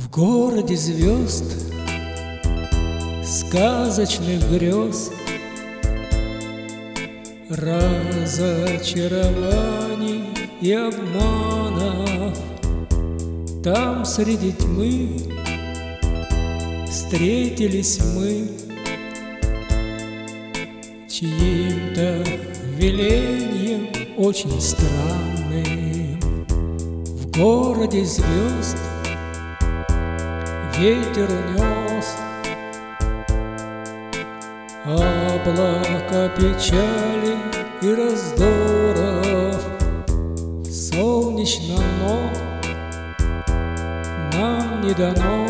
В городе звезд, сказочных грез, разочарований и обманов, там среди тьмы встретились мы, чьим-то велением очень странным. В городе звезд ветер унес облака печали и раздоров. Солнечно, но нам не дано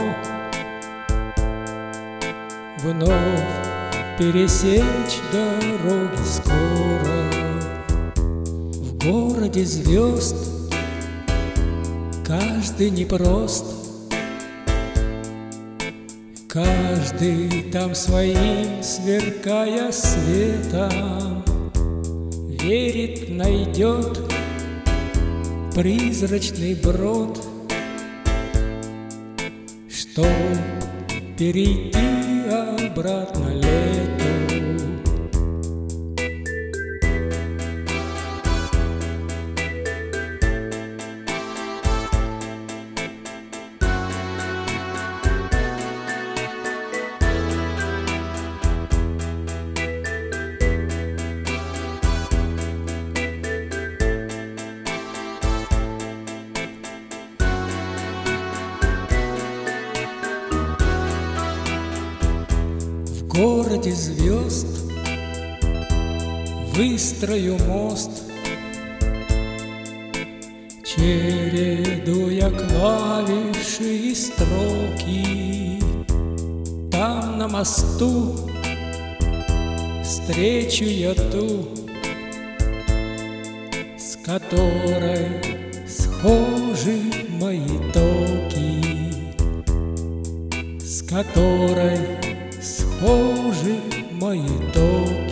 вновь пересечь дороги скоро. В городе звезд каждый непрост, каждый там своим, сверкая светом, верит, найдет призрачный брод, чтоб перейти обратно лету. В городе звезд выстрою мост, чередуя клавиши и строки. Там на мосту встречу я ту, с которой схожи мои токи, с которой схожи мои токи.